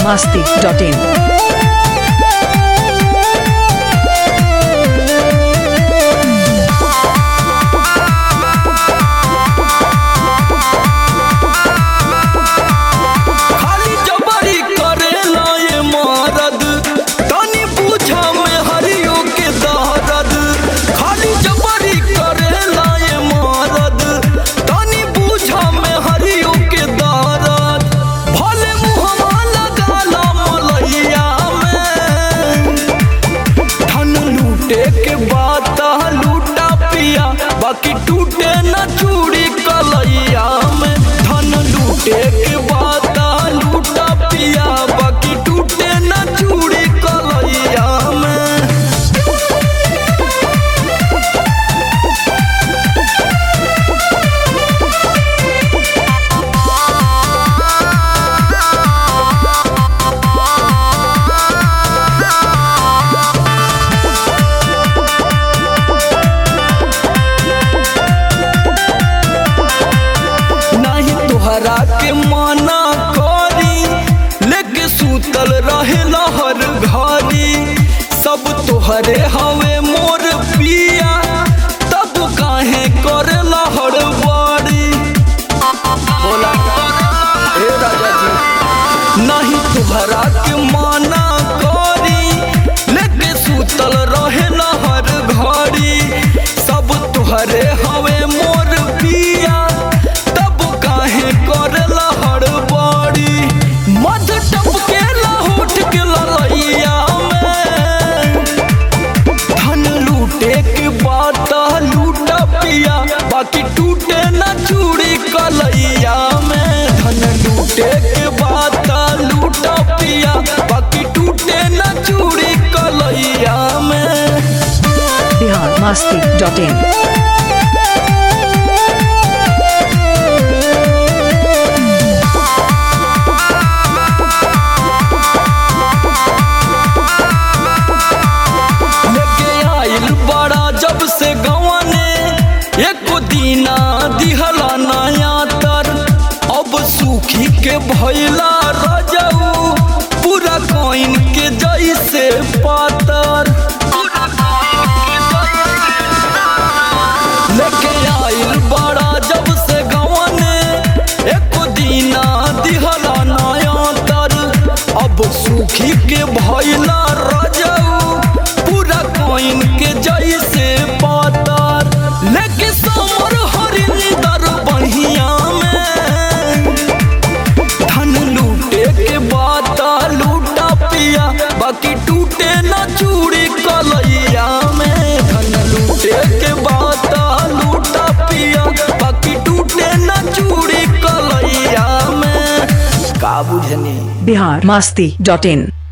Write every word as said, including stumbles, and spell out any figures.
masti dot in. बाकी टूटे न चूड़ी कलैया में धन लूटे के बात लूटा पिया बाकी टूटे न चूड़ी कलैया में। तोहरा के माना करी लेके सूतल रहे हर घड़ी सब तोहरे हवे मोर पिया तब काहे करे हर बाड़ी बोला हे राजा जी नहीं तोहरा के माना करी लेके सूतल रहे हर घड़ी सब तोहरे हवे मोर पिया करेला हड़बड़ी मध टपके होठ के ललैया में धन लूटे के बात लूटा पिया बाकी टूटे न चूड़ी कलैया में धन लूटे के बात लूटा पिया बाकी टूटे न चूड़ी कलैया में। Bihar masti dot in. जब से गवाने एक दीना दिहला नया तर अब सूखी के भैला रजऊ पूरा कोइन के जैसे पातर लेके आइल बड़ा जब से गवाने एक दीना दिहला नया तर अब सूखी के भैला रजऊ पूरा कोइन के जैसे पातर लेके समर हरिंदर बढ़िया में धन लूटे के बात लूटा पिया बाकी टूटे न चूड़ी कलैया में धन लूटे के बात लूटा पिया बाकी टूटे न चूड़ी कलैया में का बुझनी। Bihar masti dot in.